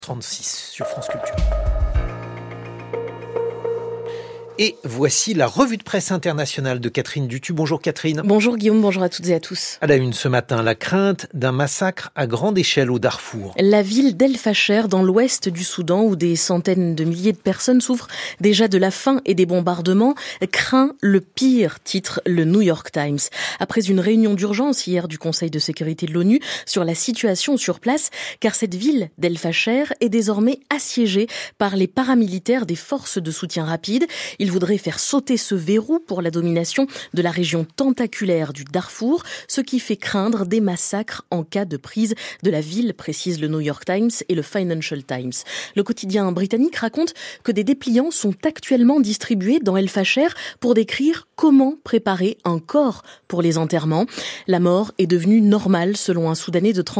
36 sur France Culture. Et voici la revue de presse internationale de Catherine Dutu. Bonjour Catherine. Bonjour Guillaume, bonjour à toutes et à tous. À la une ce matin, la crainte d'un massacre à grande échelle au Darfour. La ville d'El Fasher, dans l'ouest du Soudan, où des centaines de milliers de personnes souffrent déjà de la faim et des bombardements, craint le pire, titre le New York Times. Après une réunion d'urgence hier du Conseil de sécurité de l'ONU sur la situation sur place, car cette ville d'El Fasher est désormais assiégée par les paramilitaires des forces de soutien rapide. Il voudrait faire sauter ce verrou pour la domination de la région tentaculaire du Darfour, ce qui fait craindre des massacres en cas de prise de la ville, précise le New York Times et le Financial Times. Le quotidien britannique raconte que des dépliants sont actuellement distribués dans El Fasher pour décrire comment préparer un corps pour les enterrements. La mort est devenue normale selon un Soudanais de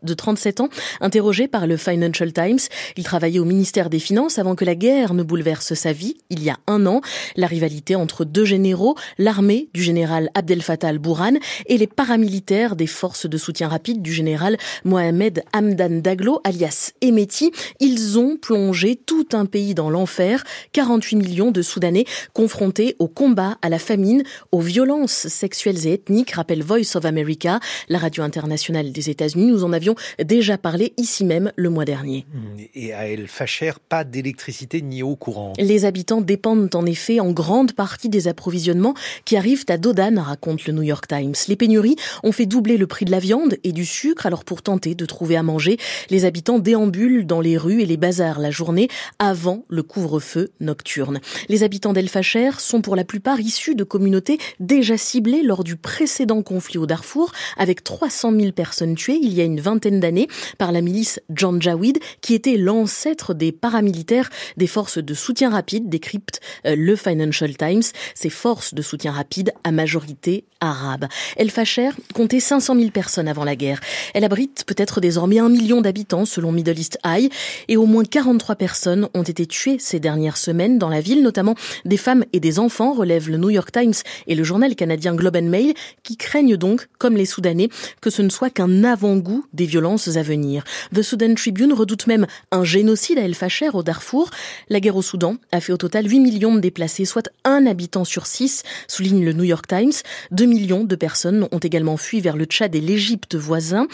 37 ans, interrogé par le Financial Times. Il travaillait au ministère des Finances avant que la guerre ne bouleverse sa vie, il y a un an. La rivalité entre deux généraux, l'armée du général Abdel Fattah al-Burhan et les paramilitaires des forces de soutien rapide du général Mohamed Hamdan Daglo, alias Hemeti. Ils ont plongé tout un pays dans l'enfer. 48 millions de Soudanais confrontés au combat, à la famine, aux violences sexuelles et ethniques, rappelle Voice of America, la radio internationale des États-Unis. Nous en avions déjà parlé ici même le mois dernier. Et à El Fasher, pas d'électricité ni eau courante. Les habitants dépendent en effet en grande partie des approvisionnements qui arrivent à dos d'âne, raconte le New York Times. Les pénuries ont fait doubler le prix de la viande et du sucre, alors pour tenter de trouver à manger, les habitants déambulent dans les rues et les bazars la journée avant le couvre-feu nocturne. Les habitants d'El Fasher sont pour la plupart issus de communautés déjà ciblées lors du précédent conflit au Darfour, avec 300 000 personnes tuées il y a une vingtaine d'années par la milice Janjaweed, qui était l'ancêtre des paramilitaires des forces de soutien rapide, décrypte le Financial Times, ces forces de soutien rapide à majorité arabe. El Fasher comptait 500 000 personnes avant la guerre. Elle abrite peut-être désormais 1 million d'habitants selon Middle East Eye et au moins 43 personnes ont été tuées ces dernières semaines dans la ville, notamment des femmes et des enfants, relèvent le New York Times et le journal canadien Globe and Mail, qui craignent donc, comme les Soudanais, que ce ne soit qu'un avant-goût des violences à venir. The Sudan Tribune redoute même un génocide à El Fasher au Darfour. La guerre au Soudan a fait au total 8 millions de déplacés, soit un habitant sur 6, souligne le New York Times. 2 millions de personnes ont également fui vers le Tchad et l'Égypte voisin.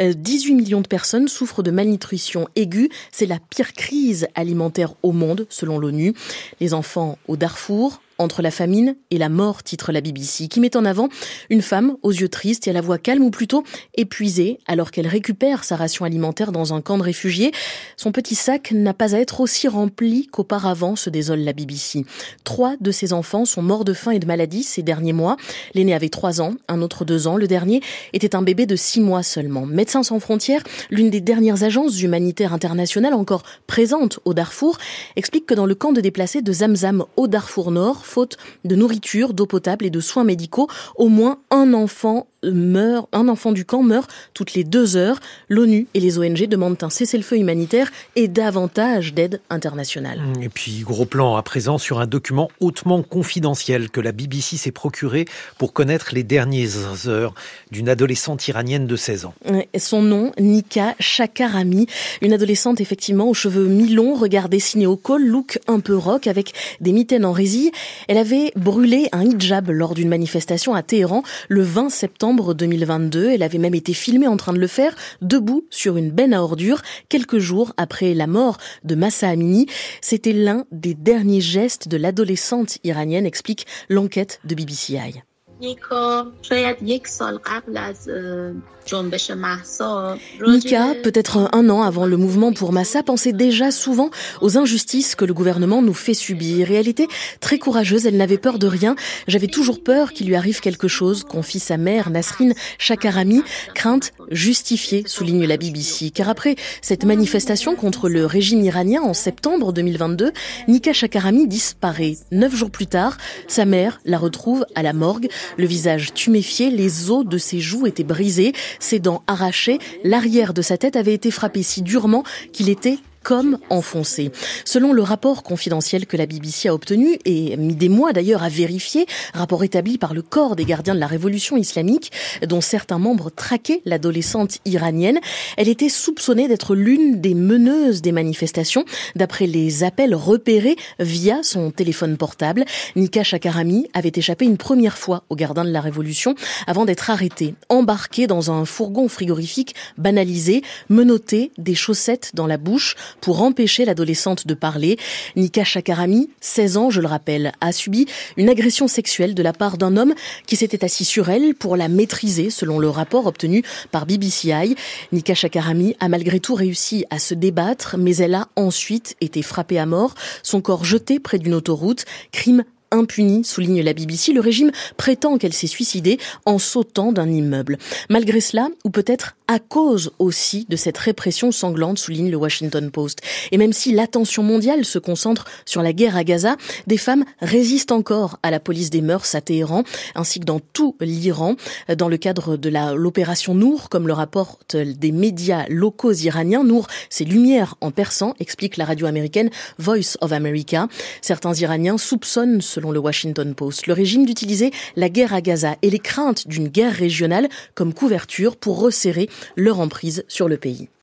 18 millions de personnes souffrent de malnutrition aiguë. C'est la pire crise alimentaire au monde, selon l'ONU. Les enfants au Darfour, entre la famine et la mort, titre la BBC, qui met en avant une femme aux yeux tristes et à la voix calme, ou plutôt épuisée, alors qu'elle récupère sa ration alimentaire dans un camp de réfugiés. Son petit sac n'a pas à être aussi rempli qu'auparavant, se désole la BBC. 3 de ses enfants sont morts de faim et de maladie ces derniers mois. L'aîné avait 3 ans, un autre 2 ans. Le dernier était un bébé de 6 mois seulement. Médecins sans frontières, l'une des dernières agences humanitaires internationales encore présentes au Darfour, explique que dans le camp de déplacés de Zamzam au Darfour Nord, faute de nourriture, d'eau potable et de soins médicaux, au moins un enfant du camp meurt toutes les 2 heures. L'ONU et les ONG demandent un cessez-le-feu humanitaire et davantage d'aide internationale. Et puis, gros plan à présent sur un document hautement confidentiel que la BBC s'est procuré pour connaître les dernières heures d'une adolescente iranienne de 16 ans. Son nom, Nika Shakarami, une adolescente effectivement aux cheveux mi-longs, regard dessiné au col, look un peu rock avec des mitaines en résille. Elle avait brûlé un hijab lors d'une manifestation à Téhéran le 20 septembre 2022. Elle avait même été filmée en train de le faire, debout sur une benne à ordures, quelques jours après la mort de Mahsa Amini. C'était l'un des derniers gestes de l'adolescente iranienne, explique l'enquête de BBC Eye. Nika, peut-être un an avant le mouvement pour Mahsa, pensait déjà souvent aux injustices que le gouvernement nous fait subir. Et elle était très courageuse, elle n'avait peur de rien. J'avais toujours peur qu'il lui arrive quelque chose, confie sa mère Nasrin Shakarami. Crainte justifiée, souligne la BBC. Car après cette manifestation contre le régime iranien en septembre 2022, Nika Shakarami disparaît. 9 jours plus tard, sa mère la retrouve à la morgue. Le visage tuméfié, les os de ses joues étaient brisés, ses dents arrachées, l'arrière de sa tête avait été frappé si durement qu'il était comme enfoncé. Selon le rapport confidentiel que la BBC a obtenu et mis des mois d'ailleurs à vérifier, rapport établi par le corps des gardiens de la révolution islamique, dont certains membres traquaient l'adolescente iranienne, elle était soupçonnée d'être l'une des meneuses des manifestations, d'après les appels repérés via son téléphone portable. Nika Shakarami avait échappé une première fois aux gardiens de la révolution avant d'être arrêtée, embarquée dans un fourgon frigorifique banalisé, menottée, des chaussettes dans la bouche pour empêcher l'adolescente de parler. Nika Shakarami, 16 ans, je le rappelle, a subi une agression sexuelle de la part d'un homme qui s'était assis sur elle pour la maîtriser, selon le rapport obtenu par BBCI. Nika Shakarami a malgré tout réussi à se débattre, mais elle a ensuite été frappée à mort, son corps jeté près d'une autoroute, crime impuni, souligne la BBC. Le régime prétend qu'elle s'est suicidée en sautant d'un immeuble. Malgré cela, ou peut-être à cause aussi de cette répression sanglante, souligne le Washington Post. Et même si l'attention mondiale se concentre sur la guerre à Gaza, des femmes résistent encore à la police des mœurs à Téhéran, ainsi que dans tout l'Iran. Dans le cadre de l'opération Nour, comme le rapportent des médias locaux iraniens, Nour, c'est lumière en persan, explique la radio américaine Voice of America. Certains Iraniens soupçonnent, selon le Washington Post, le régime d'utiliser la guerre à Gaza et les craintes d'une guerre régionale comme couverture pour resserrer leur emprise sur le pays.